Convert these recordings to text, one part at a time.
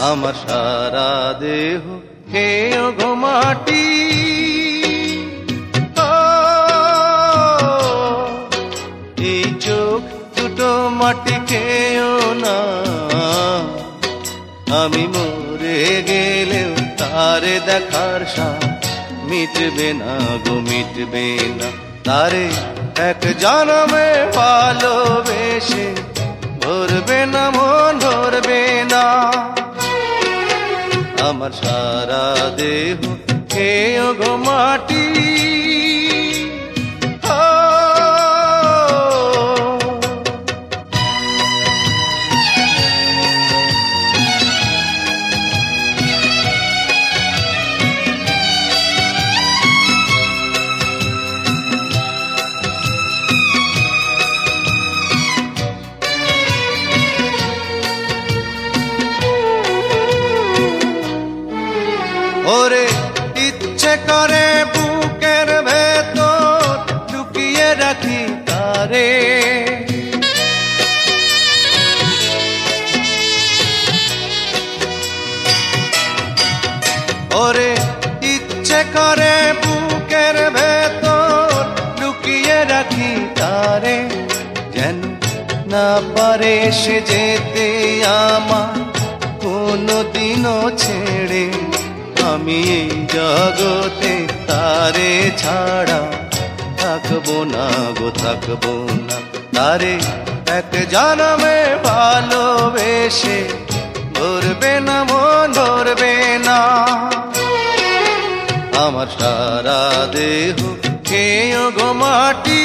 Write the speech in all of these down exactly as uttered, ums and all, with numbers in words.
আমার সারা দেহ খেয়েও গো মাটি। এই চোখ দুটো মাটি খেয়েও না, আমি মরে গেলেও তারে দেখার সাথ মিটবে না গো মিটবে না। তারে এক জনমে ভালোবেসে ধরবে না মন ধরবে না। আমার সারা দেহ খেয়েও গো মাটি। ওরে ইচ্ছে করে বুকের ভেতর লুকিয়ে রাখি তারে, ওরে ইচ্ছে করে বুকের ভেতর লুকিয়ে রাখি তারে। যেন না পারে সে যেতে আমার কোনো দিনও ছেড়ে। আমি এই জগতে তারে ছাড়া থাকবো না গো থাকবো না। তারে এক জনমে ভালোবেসে ধরবে না মন ধরবে না। আমার সারা দেহ খেয়েও গো মাটি।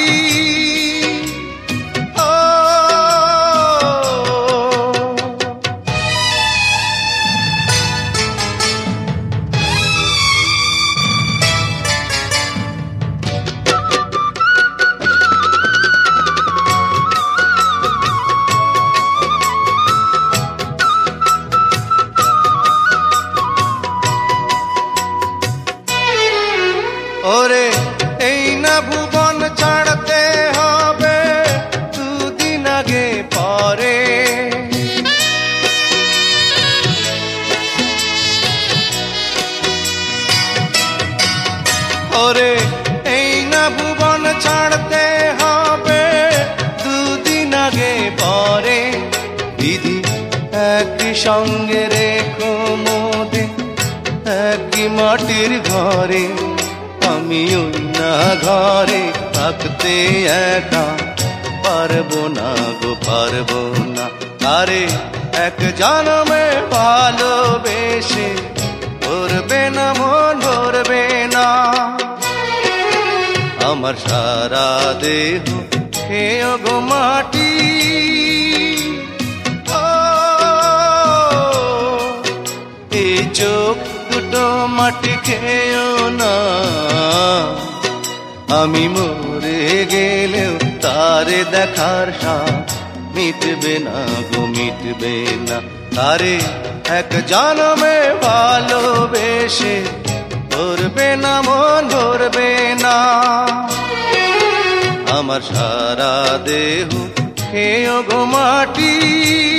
ওরে এই না ভুবন ছাড়তে হবে দুদিন আগে পরে। ওরে এই না ভুবন ছাড়তে হবে দুদিন আগে পরে। দিদি একই সঙ্গে রেখো মোদে একই মাটির ঘরে। আমি ওই না ঘরে থাকতে একা পারবো না গো পারবো না। আরে এক জনমে ভালোবেসে ধরবে না মন ধরবে না। আমার সারা দেহ খেয়েও গো মাটি। এই চোখ দুটো মাটি খেয়েও না, আমি মরে গেলেও তারে দেখার সাথ মিটবে না গো মিটবে না। তারে এক জনমে ভালোবেসে ধরবে না মন ধরবে না। আমার সারা দেহ খেয়েও গো মাটি।